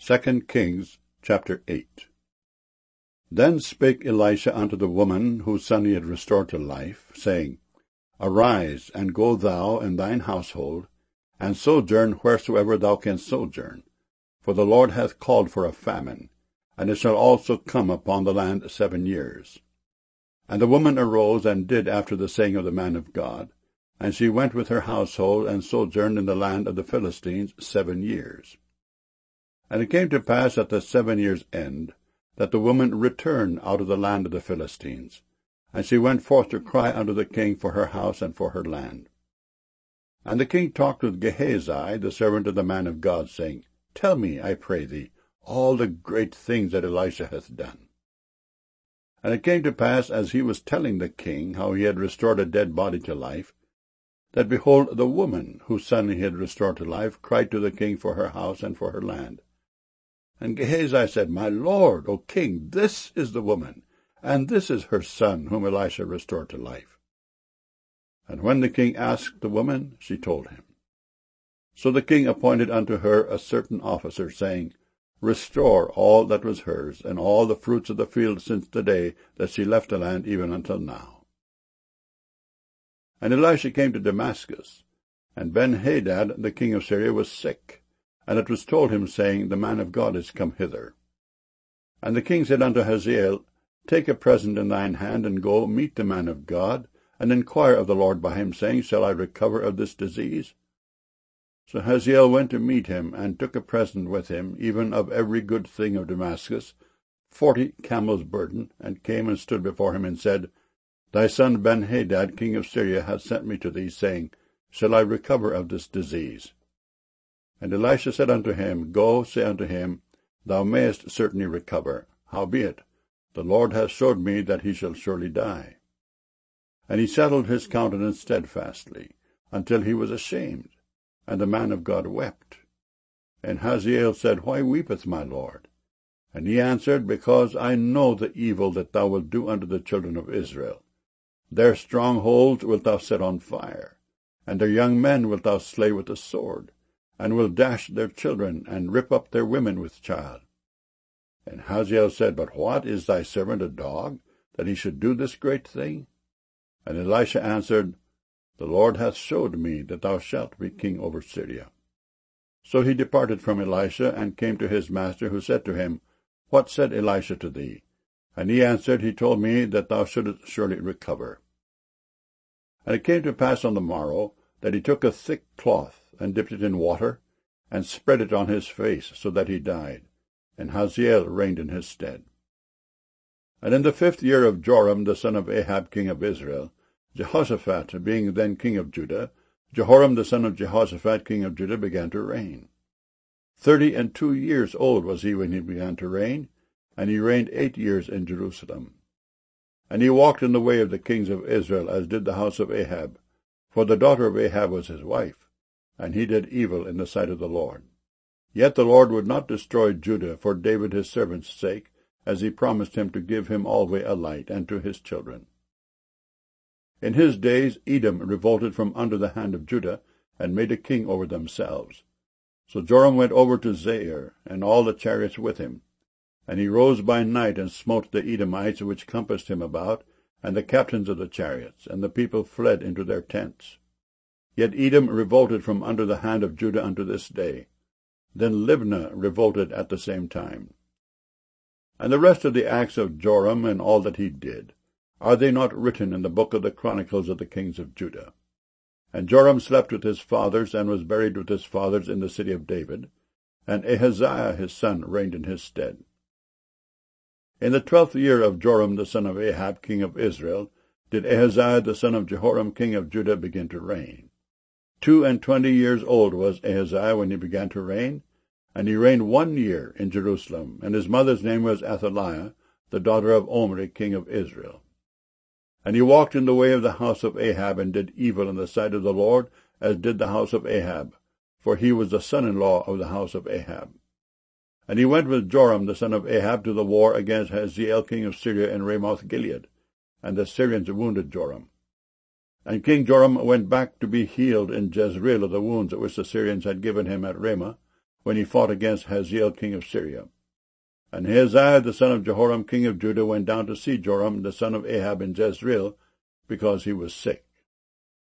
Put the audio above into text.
2 Kings chapter 8. Then spake Elisha unto the woman whose son he had restored to life, saying, Arise, and go thou and thine household, and sojourn wheresoever thou canst sojourn, for the Lord hath called for a famine, and it shall also come upon the land 7 years. And the woman arose and did after the saying of the man of God, and she went with her household, and sojourned in the land of the Philistines 7 years. And it came to pass at the 7 years' end, that the woman returned out of the land of the Philistines, and she went forth to cry unto the king for her house and for her land. And the king talked with Gehazi, the servant of the man of God, saying, Tell me, I pray thee, all the great things that Elisha hath done. And it came to pass, as he was telling the king how he had restored a dead body to life, that behold, the woman whose son he had restored to life cried to the king for her house and for her land. And Gehazi said, My lord, O king, this is the woman, and this is her son whom Elisha restored to life. And when the king asked the woman, she told him. So the king appointed unto her a certain officer, saying, Restore all that was hers, and all the fruits of the field since the day that she left the land even until now. And Elisha came to Damascus, and Ben-Hadad the king of Syria was sick. And it was told him, saying, The man of God is come hither. And the king said unto Hazael, Take a present in thine hand, and go meet the man of God, and inquire of the Lord by him, saying, Shall I recover of this disease? So Hazael went to meet him, and took a present with him, even of every good thing of Damascus, 40 camels' burden, and came and stood before him, and said, Thy son Ben-Hadad, king of Syria, hath sent me to thee, saying, Shall I recover of this disease? And Elisha said unto him, Go, say unto him, Thou mayest certainly recover. Howbeit, the Lord hath showed me that he shall surely die. And he settled his countenance steadfastly, until he was ashamed, and the man of God wept. And Hazael said, Why weepeth my lord? And he answered, Because I know the evil that thou wilt do unto the children of Israel. Their strongholds wilt thou set on fire, and their young men wilt thou slay with the sword, and will dash their children, and rip up their women with child. And Hazael said, But what, is thy servant a dog, that he should do this great thing? And Elisha answered, The Lord hath showed me that thou shalt be king over Syria. So he departed from Elisha, and came to his master, who said to him, What said Elisha to thee? And he answered, He told me that thou shouldest surely recover. And it came to pass on the morrow, that he took a thick cloth, and dipped it in water, and spread it on his face, so that he died. And Hazael reigned in his stead. And in the 5th year of Joram the son of Ahab king of Israel, Jehoshaphat being then king of Judah, Jehoram the son of Jehoshaphat king of Judah began to reign. 32 years old was he when he began to reign, and he reigned 8 years in Jerusalem. And he walked in the way of the kings of Israel, as did the house of Ahab, for the daughter of Ahab was his wife, and he did evil in the sight of the Lord. Yet the Lord would not destroy Judah for David his servant's sake, as he promised him to give him alway a light, and to his children. In his days Edom revolted from under the hand of Judah, and made a king over themselves. So Joram went over to Zair, and all the chariots with him. And he rose by night, and smote the Edomites which compassed him about, and the captains of the chariots, and the people fled into their tents. Yet Edom revolted from under the hand of Judah unto this day. Then Libnah revolted at the same time. And the rest of the acts of Joram, and all that he did, are they not written in the book of the Chronicles of the kings of Judah? And Joram slept with his fathers, and was buried with his fathers in the city of David, and Ahaziah his son reigned in his stead. In the 12th year of Joram the son of Ahab king of Israel did Ahaziah the son of Jehoram king of Judah begin to reign. 22 years old was Ahaziah when he began to reign, and he reigned 1 year in Jerusalem, and his mother's name was Athaliah, the daughter of Omri king of Israel. And he walked in the way of the house of Ahab, and did evil in the sight of the Lord, as did the house of Ahab, for he was the son-in-law of the house of Ahab. And he went with Joram the son of Ahab to the war against Hazael king of Syria in Ramoth-Gilead, and the Syrians wounded Joram. And King Joram went back to be healed in Jezreel of the wounds which the Syrians had given him at Ramah, when he fought against Hazael king of Syria. And Ahaziah the son of Jehoram king of Judah went down to see Joram the son of Ahab in Jezreel, because he was sick.